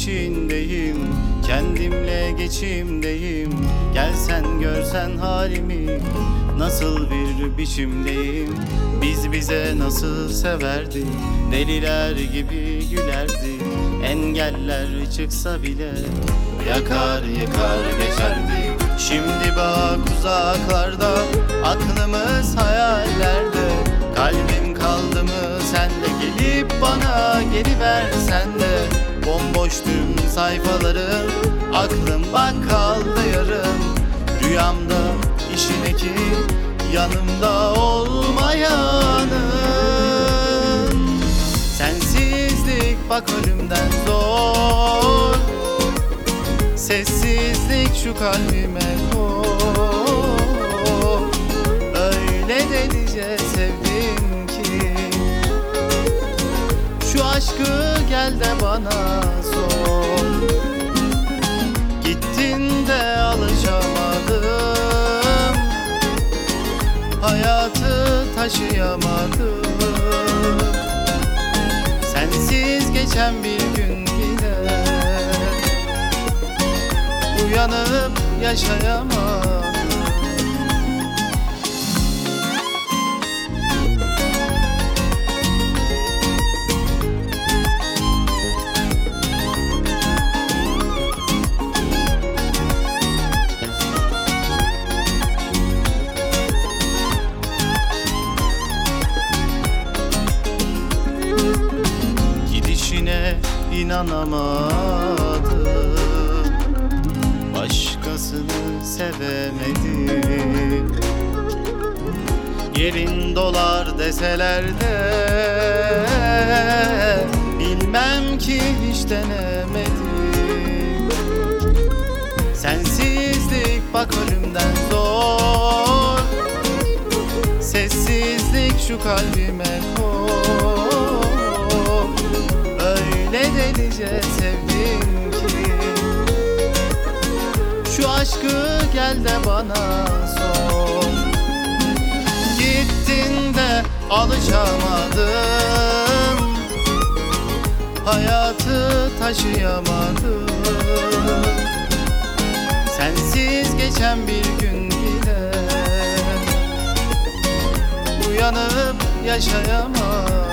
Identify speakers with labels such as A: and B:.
A: içindeyim, kendimle geçimdeyim. Gelsen görsen halimi, nasıl bir biçimdeyim. Biz bize nasıl severdik, deliler gibi gülerdik. Engeller çıksa bile yakar yıkar geçerdik. Şimdi bak uzaklarda, aklımız hayallerde. Kalbim kaldı mı sende, gelip bana geliversen de. Bomboş tüm sayfalarım, aklım bak kaldı yarım. Rüyamda işin eki, yanımda olmayanın. Sensizlik bak ölümden zor, sessizlik şu kalbime koy. Öyle delice sevdim ki, şu aşkı gel de bana sor. Gittin de alışamadım, hayatı taşıyamadım. Sensiz geçen bir gün gider, uyanıp yaşayamadım. Gidişine inanamadım, başkasını sevemedim. Yerin dolar deseler de bilmem ki hiç denemedim. Sensizlik bak ölümden zor, sessizlik şu kalbime koy. Öyle delice sevdim ki, şu aşkı gel de bana sor. Gittin de alışamadım, hayatı taşıyamadım. Sensiz geçen bir gün bile uyanıp yaşayamadım.